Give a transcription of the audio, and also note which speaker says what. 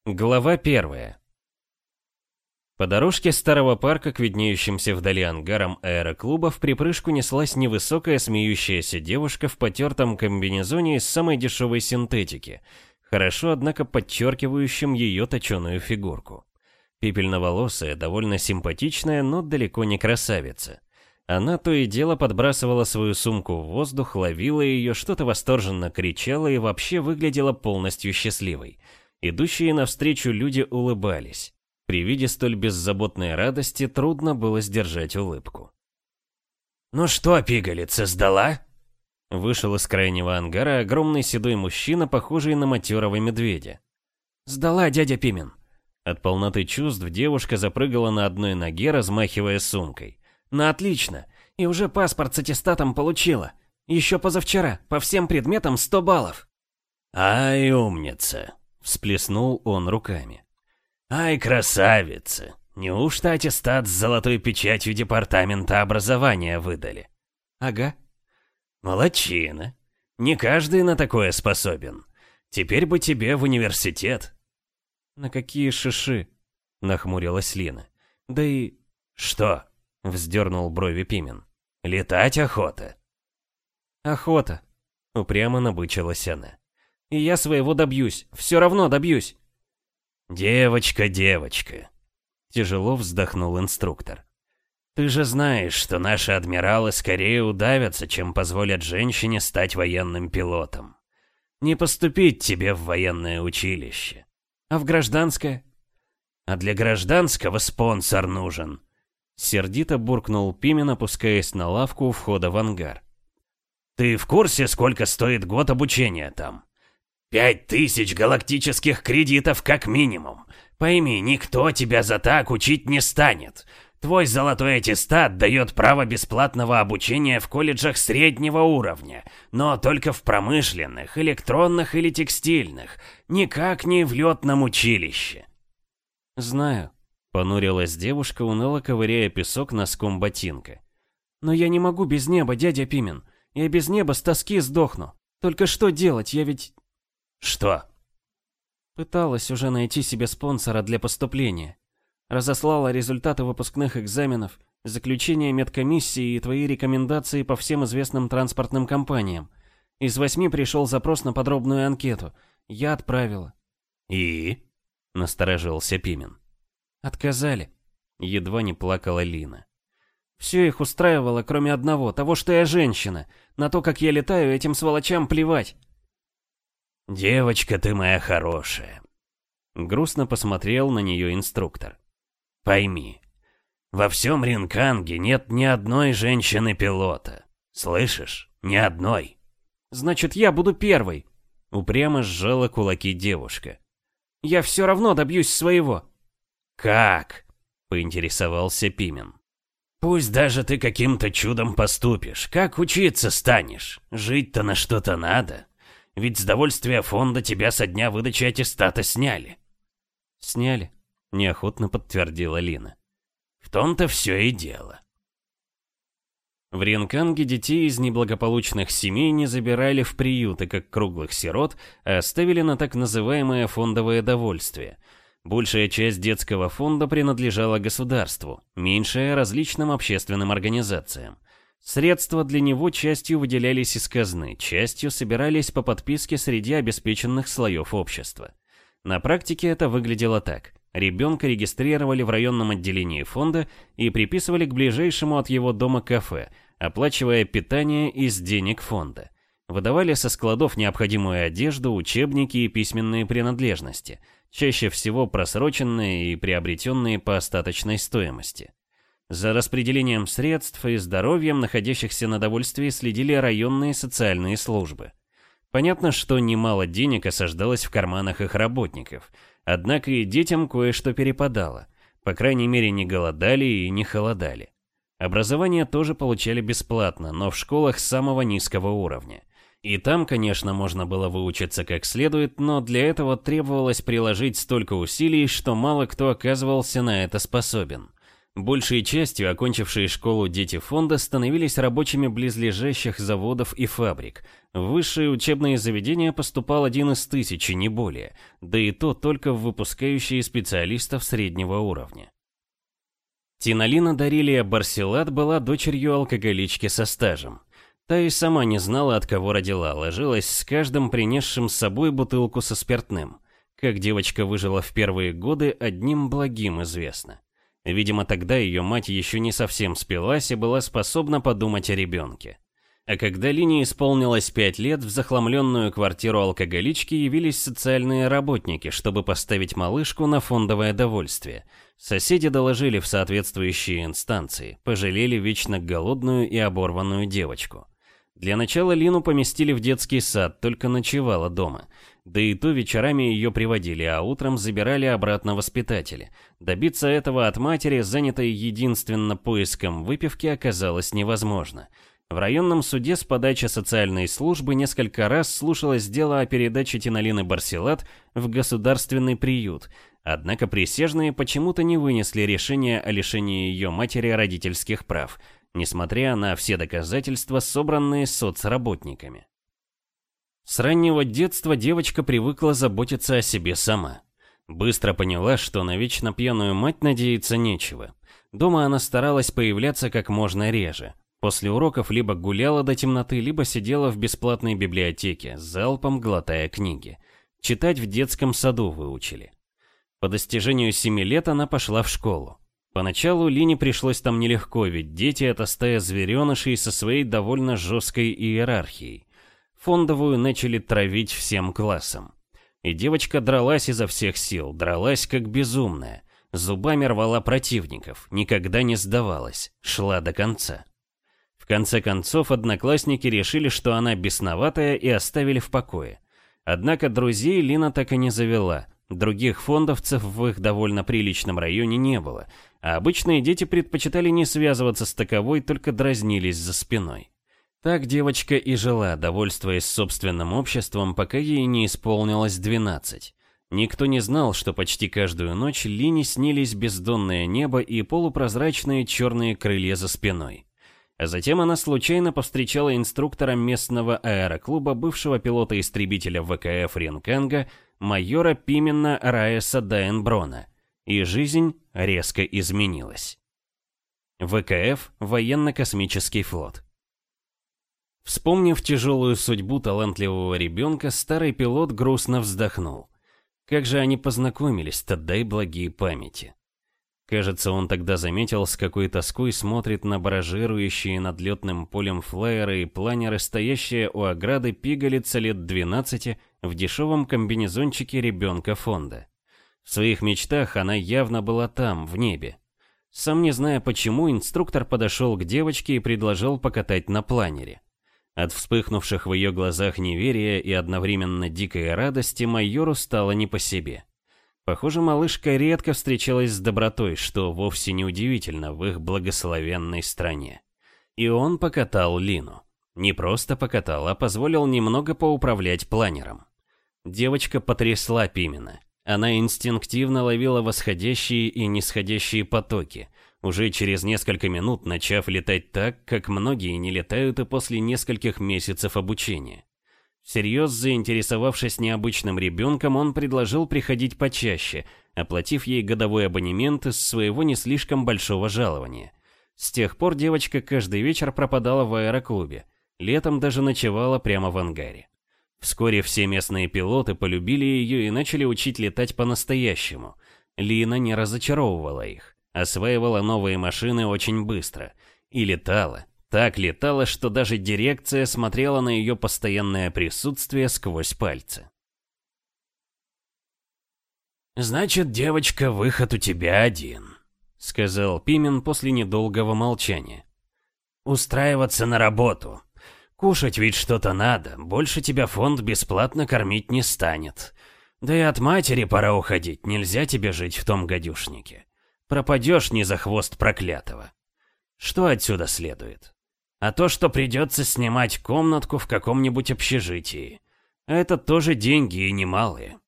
Speaker 1: Глава 1. По дорожке старого парка к виднеющимся вдали ангарам аэроклуба в припрыжку неслась невысокая смеющаяся девушка в потертом комбинезоне из самой дешевой синтетики, хорошо, однако, подчеркивающим ее точеную фигурку. Пепельноволосая, довольно симпатичная, но далеко не красавица. Она то и дело подбрасывала свою сумку в воздух, ловила ее, что-то восторженно кричала и вообще выглядела полностью счастливой. Идущие навстречу люди улыбались. При виде столь беззаботной радости трудно было сдержать улыбку.
Speaker 2: «Ну что, пигалица, сдала?»
Speaker 1: Вышел из крайнего ангара огромный седой мужчина, похожий на матерого медведя.
Speaker 2: «Сдала, дядя Пимен».
Speaker 1: От полноты чувств девушка запрыгала на одной ноге, размахивая сумкой.
Speaker 2: «Ну отлично, и уже паспорт с аттестатом получила. Еще позавчера, по всем предметам 100 баллов».
Speaker 1: «Ай, умница!» Всплеснул он руками.
Speaker 2: «Ай, красавица! Неужто аттестат с золотой печатью департамента образования выдали?»
Speaker 1: «Ага».
Speaker 2: «Молодчина. Не каждый на такое способен. Теперь бы тебе в университет».
Speaker 1: «На какие шиши?» — нахмурилась Лина. «Да и...»
Speaker 2: «Что?» — вздернул брови Пимен. «Летать охота».
Speaker 1: «Охота», — упрямо набычилась она. «И я своего добьюсь, все равно добьюсь».
Speaker 2: «Девочка, девочка», — тяжело вздохнул инструктор. «Ты же знаешь, что наши адмиралы скорее удавятся, чем позволят женщине стать военным пилотом. Не поступить тебе в военное училище.
Speaker 1: А в гражданское?»
Speaker 2: «А для гражданского спонсор нужен», — сердито буркнул Пимен, опускаясь на лавку у входа в ангар. «Ты в курсе, сколько стоит год обучения там? 5000 галактических кредитов как минимум. Пойми, никто тебя за так учить не станет. Твой золотой аттестат дает право бесплатного обучения в колледжах среднего уровня, но только в промышленных, электронных или текстильных, никак не в летном училище».
Speaker 1: «Знаю», — понурилась девушка, уныло ковыряя песок носком ботинка. «Но я не могу без неба, дядя Пимен. Я без неба с тоски сдохну. Только что делать, я ведь...»
Speaker 2: «Что?»
Speaker 1: Пыталась уже найти себе спонсора для поступления. Разослала результаты выпускных экзаменов, заключение медкомиссии и твои рекомендации по всем известным транспортным компаниям. Из 8 пришел запрос на подробную анкету. Я отправила.
Speaker 2: «И?» — насторожился Пимен.
Speaker 1: «Отказали». Едва не плакала Лина. «Все их устраивало, кроме одного, того, что я женщина. На то, как я летаю, этим сволочам плевать».
Speaker 2: «Девочка ты моя хорошая», — грустно посмотрел на нее инструктор. «Пойми, во всем Ринканге нет ни одной женщины-пилота. Слышишь? Ни одной».
Speaker 1: «Значит, я буду первой», — упрямо сжала кулаки девушка. «Я все равно добьюсь своего».
Speaker 2: «Как?» — поинтересовался Пимен. «Пусть даже ты каким-то чудом поступишь, как учиться станешь? Жить-то на что-то надо. Ведь с довольствия фонда тебя со дня выдачи аттестата сняли».
Speaker 1: «Сняли», — неохотно подтвердила Лина.
Speaker 2: «В том-то все и дело».
Speaker 1: В Ринканге детей из неблагополучных семей не забирали в приюты, как круглых сирот, а оставили на так называемое фондовое довольствие. Большая часть детского фонда принадлежала государству, меньшая — различным общественным организациям. Средства для него частью выделялись из казны, частью собирались по подписке среди обеспеченных слоев общества. На практике это выглядело так. Ребенка регистрировали в районном отделении фонда и приписывали к ближайшему от его дома кафе, оплачивая питание из денег фонда. Выдавали со складов необходимую одежду, учебники и письменные принадлежности, чаще всего просроченные и приобретенные по остаточной стоимости. За распределением средств и здоровьем находящихся на довольствии следили районные социальные службы. Понятно, что немало денег осаждалось в карманах их работников, однако и детям кое-что перепадало, по крайней мере не голодали и не холодали. Образование тоже получали бесплатно, но в школах самого низкого уровня. И там, конечно, можно было выучиться как следует, но для этого требовалось приложить столько усилий, что мало кто оказывался на это способен. Большей частью окончившие школу дети фонда становились рабочими близлежащих заводов и фабрик. В высшие учебные заведения поступал 1 из 1000, не более, да и то только в выпускающие специалистов среднего уровня. Тиналина Дарилия Барсилат была дочерью алкоголички со стажем. Та и сама не знала, от кого родила, ложилась с каждым принесшим с собой бутылку со спиртным. Как девочка выжила в первые годы, одним благим известно. Видимо, тогда ее мать еще не совсем спилась и была способна подумать о ребенке. А когда Лине исполнилось 5 лет, в захламленную квартиру алкоголички явились социальные работники, чтобы поставить малышку на фондовое довольствие. Соседи доложили в соответствующие инстанции, пожалели вечно голодную и оборванную девочку. Для начала Лину поместили в детский сад, только ночевала дома. Да и то вечерами ее приводили, а утром забирали обратно воспитатели. Добиться этого от матери, занятой единственно поиском выпивки, оказалось невозможно. В районном суде с подачи социальной службы несколько раз слушалось дело о передаче Тиналины Барсилат в государственный приют, однако присяжные почему-то не вынесли решения о лишении ее матери родительских прав, несмотря на все доказательства, собранные соцработниками. С раннего детства девочка привыкла заботиться о себе сама. Быстро поняла, что на вечно пьяную мать надеяться нечего. Дома она старалась появляться как можно реже. После уроков либо гуляла до темноты, либо сидела в бесплатной библиотеке, залпом глотая книги. Читать в детском саду выучили. По достижению 7 лет она пошла в школу. Поначалу Лине пришлось там нелегко, ведь дети — это стая зверенышей со своей довольно жесткой иерархией. Фондовую начали травить всем классом. И девочка дралась изо всех сил, дралась как безумная. Зубами рвала противников, никогда не сдавалась, шла до конца. В конце концов, одноклассники решили, что она бесноватая, и оставили в покое. Однако друзей Лина так и не завела. Других фондовцев в их довольно приличном районе не было, а обычные дети предпочитали не связываться с таковой, только дразнились за спиной. Так девочка и жила, довольствуясь собственным обществом, пока ей не исполнилось 12. Никто не знал, что почти каждую ночь Лине снились бездонное небо и полупрозрачные черные крылья за спиной. А затем она случайно повстречала инструктора местного аэроклуба, бывшего пилота-истребителя ВКФ Ренканга, майора Пимена Раеса Дайенброна, и жизнь резко изменилась. ВКФ – военно-космический флот. Вспомнив тяжелую судьбу талантливого ребенка, старый пилот грустно вздохнул. Как же они познакомились-то, дай благие памяти. Кажется, он тогда заметил, с какой тоской смотрит на баражирующие над летным полем флайеры и планеры, стоящие у ограды пигалица лет 12 в дешевом комбинезончике ребенка фонда. В своих мечтах она явно была там, в небе. Сам не зная почему, инструктор подошел к девочке и предложил покатать на планере. От вспыхнувших в ее глазах неверия и одновременно дикой радости майору стало не по себе. Похоже, малышка редко встречалась с добротой, что вовсе не удивительно в их благословенной стране. И он покатал Лину. Не просто покатал, а позволил немного поуправлять планером. Девочка потрясла Пимена. Она инстинктивно ловила восходящие и нисходящие потоки, уже через несколько минут начав летать так, как многие не летают и после нескольких месяцев обучения. Всерьез заинтересовавшись необычным ребенком, он предложил приходить почаще, оплатив ей годовой абонемент из своего не слишком большого жалования. С тех пор девочка каждый вечер пропадала в аэроклубе, летом даже ночевала прямо в ангаре. Вскоре все местные пилоты полюбили ее и начали учить летать по-настоящему. Лина не разочаровывала их, осваивала новые машины очень быстро и летала. Так летала, что даже дирекция смотрела на ее постоянное присутствие сквозь пальцы. «Значит, девочка, выход у тебя один», — сказал Пимен после недолгого молчания. «Устраиваться на работу. Кушать ведь что-то надо, больше тебя фонд бесплатно кормить не станет. Да и от матери пора уходить, нельзя тебе жить в том гадюшнике. Пропадешь не за хвост проклятого. Что отсюда следует? А то, что придется снимать комнатку в каком-нибудь общежитии. Это тоже деньги и немалые.